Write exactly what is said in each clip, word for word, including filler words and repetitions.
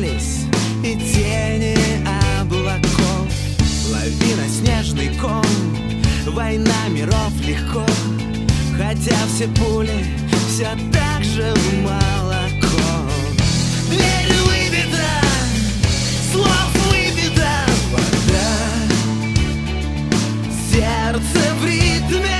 сменились и тени облаков. Лавина, снежный ком, война миров легко, хотя все пули все так же в молоко. Дверь выбита, слов выбита вода, сердце в ритме.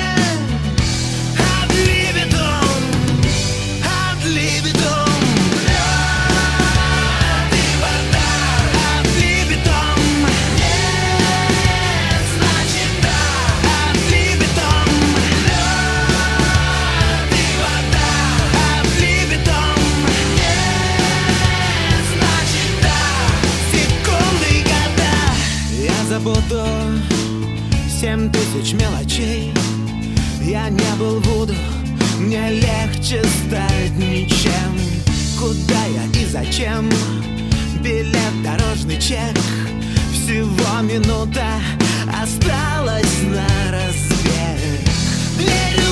Забуду семь тысяч мелочей. Я не был Вуду, мне легче стать ничем. Куда я и зачем? Билет, дорожный чек. Всего минута осталась на разбег. Дверь